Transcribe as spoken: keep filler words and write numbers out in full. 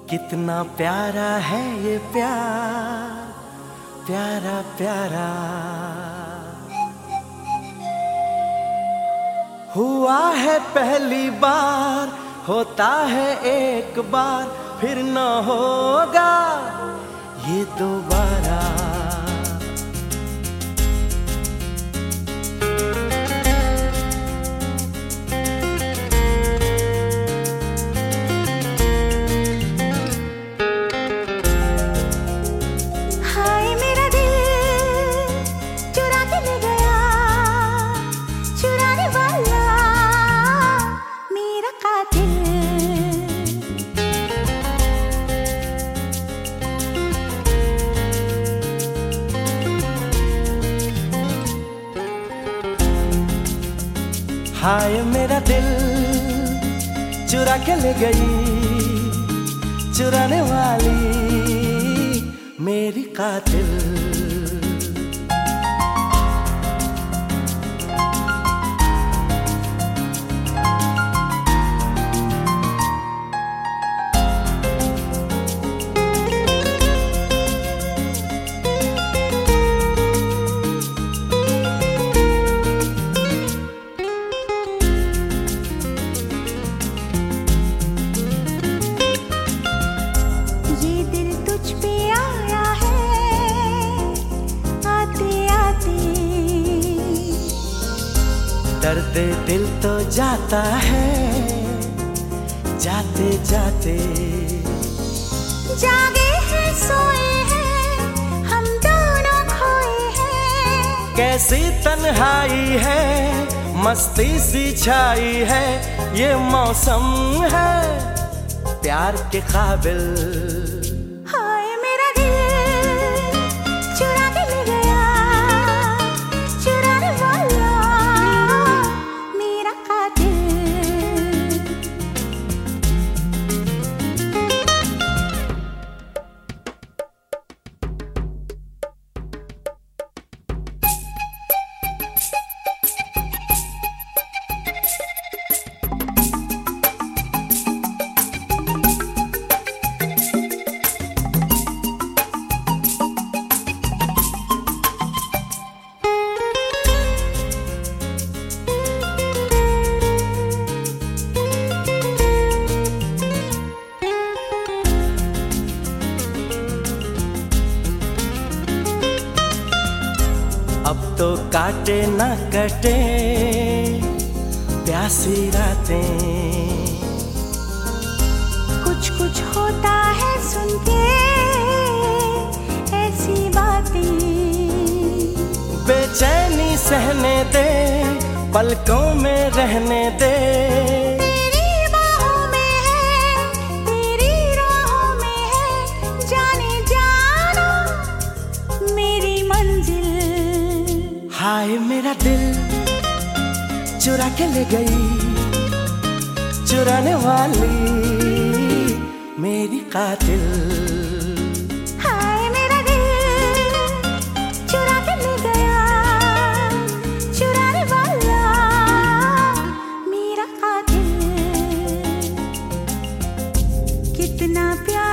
कितना प्यारा है ये प्यार, प्यारा प्यारा। हुआ है पहली बार, होता है एक बार, फिर न होगा ये दोबारा। हाय मेरा दिल चुरा के ले गई, चुराने वाली मेरी कातिल। दर्द दिल तो जाता है जाते जाते। जागे हैं सोए हैं हम दोनों खोए हैं। कैसी तन्हाई है मस्ती सी छाई है, ये मौसम है प्यार के काबिल। अब तो काटे न कटे प्यासी रातें। कुछ कुछ होता है सुन के ऐसी बातें। बेचैनी सहने दे पलकों में रहने दे। तेरी बाहों में है तेरी राहों में है, जाने जाना मेरी मंजिल। हाय मेरा दिल चुरा के ले गई, चुराने वाली मेरी कातिल। हाय मेरा दिल चुरा के ले गया, चुराने वाला मेरा कातिल। कितना प्यार